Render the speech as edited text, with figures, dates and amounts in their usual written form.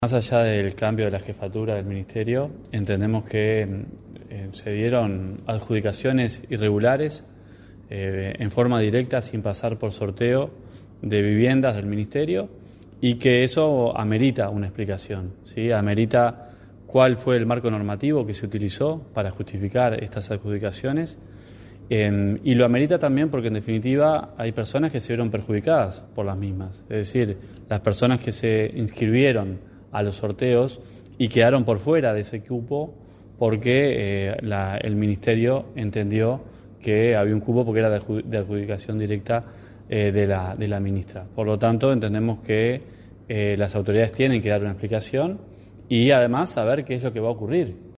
Más allá del cambio de la jefatura del Ministerio, entendemos que se dieron adjudicaciones irregulares en forma directa, sin pasar por sorteo, de viviendas del Ministerio, y que eso amerita una explicación, ¿sí? Amerita cuál fue el marco normativo que se utilizó para justificar estas adjudicaciones, y lo amerita también porque, en definitiva, hay personas que se vieron perjudicadas por las mismas. Es decir, las personas que se inscribieron a los sorteos y quedaron por fuera de ese cupo porque el Ministerio entendió que había un cupo porque era de adjudicación directa de la ministra. Por lo tanto, entendemos que las autoridades tienen que dar una explicación y además saber qué es lo que va a ocurrir.